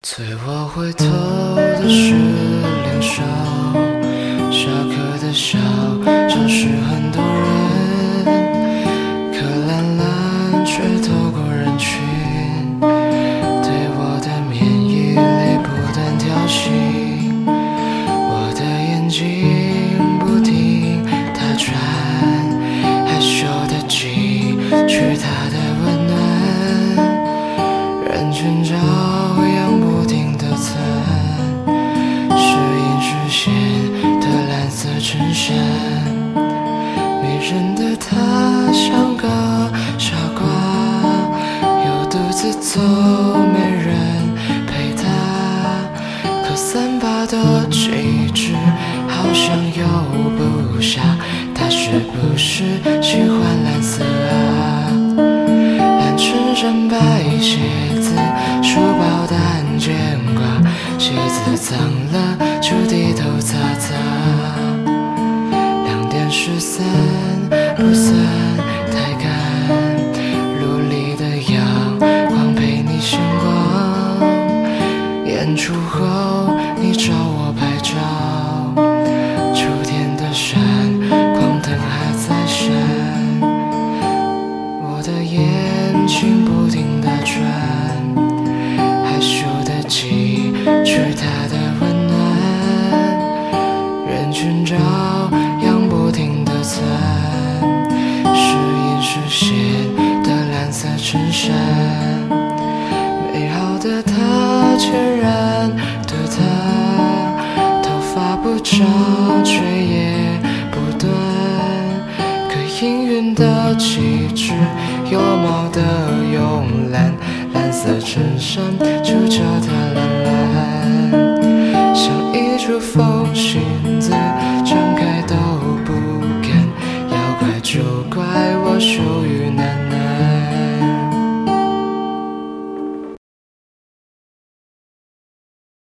最我回头的是脸熟，下课的小教室很多人，可蓝蓝却透过人群，对我的免疫力不断挑衅，我的眼睛不停打转，害羞的汲取它的温暖，人群照样不停地窜，时隐时现的蓝色衬衫，迷人的他像个傻瓜，又独自走没人陪他，可三八的气质好像又不下，他是不是喜欢蓝色啊？蓝衬衫白鞋子，书包单肩挂，鞋子脏了就低头擦擦。2点13不算太赶，路里的阳光陪你星光，演出后你找我拍照，秋天的山光灯还在闪，我的眼睛不停地转，害羞的汲取它的温暖，人群照样不停地窜，时隐时现的蓝色衬衫，美好的他，全然的他，头发不长却也不短，可氤氲的气质，有毛的慵懒，蓝色衬衫就叫它蓝蓝，像一株风信子。